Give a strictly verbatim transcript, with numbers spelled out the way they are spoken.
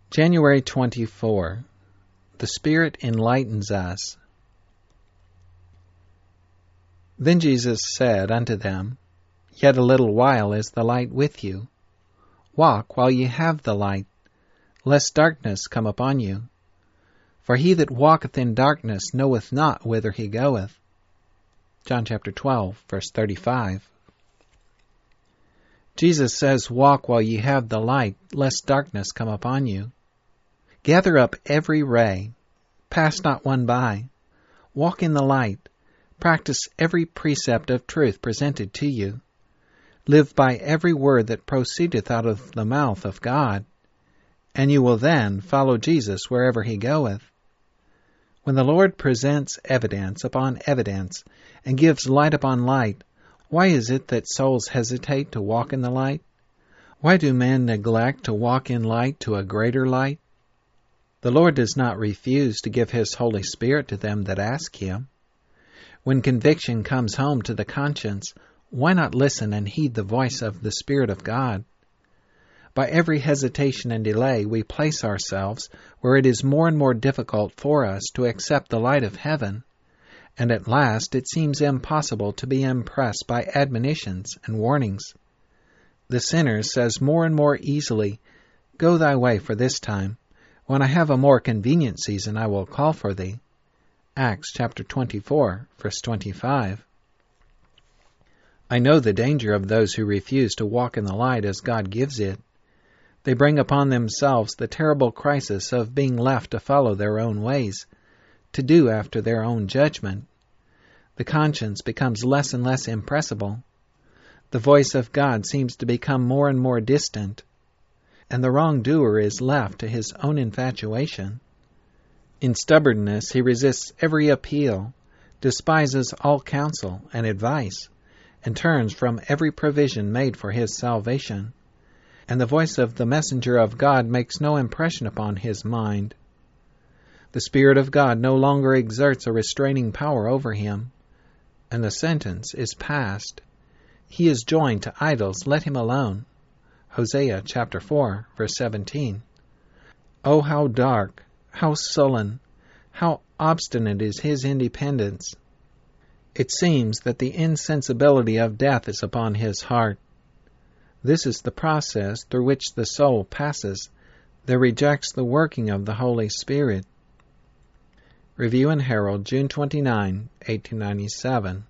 January twenty-fourth. The Spirit enlightens us. Then Jesus said unto them, Yet a little while is the light with you. Walk while ye have the light, lest darkness come upon you. For he that walketh in darkness knoweth not whither he goeth. John chapter twelve, verse thirty-five. Jesus says, Walk while ye have the light, lest darkness come upon you. Gather up every ray, pass not one by. Walk in the light, practice every precept of truth presented to you. Live by every word that proceedeth out of the mouth of God, and you will then follow Jesus wherever he goeth. When the Lord presents evidence upon evidence and gives light upon light, why is it that souls hesitate to walk in the light? Why do men neglect to walk in light to a greater light? The Lord does not refuse to give his Holy Spirit to them that ask him. When conviction comes home to the conscience, why not listen and heed the voice of the Spirit of God? By every hesitation and delay, we place ourselves where it is more and more difficult for us to accept the light of heaven, and at last it seems impossible to be impressed by admonitions and warnings. The sinner says more and more easily, Go thy way for this time. When I have a more convenient season, I will call for thee. Acts chapter twenty-four, verse twenty-five. I know the danger of those who refuse to walk in the light as God gives it. They bring upon themselves the terrible crisis of being left to follow their own ways, to do after their own judgment. The conscience becomes less and less impressible. The voice of God seems to become more and more distant, and the wrongdoer is left to his own infatuation. In stubbornness he resists every appeal, despises all counsel and advice, and turns from every provision made for his salvation, and the voice of the messenger of God makes no impression upon his mind. The Spirit of God no longer exerts a restraining power over him, and the sentence is passed. He is joined to idols, let him alone. Hosea chapter four, verse seventeen. Oh, how dark, how sullen, how obstinate is his independence. It seems that the insensibility of death is upon his heart. This is the process through which the soul passes that rejects the working of the Holy Spirit. Review and Herald, June twenty-ninth, eighteen ninety-seven.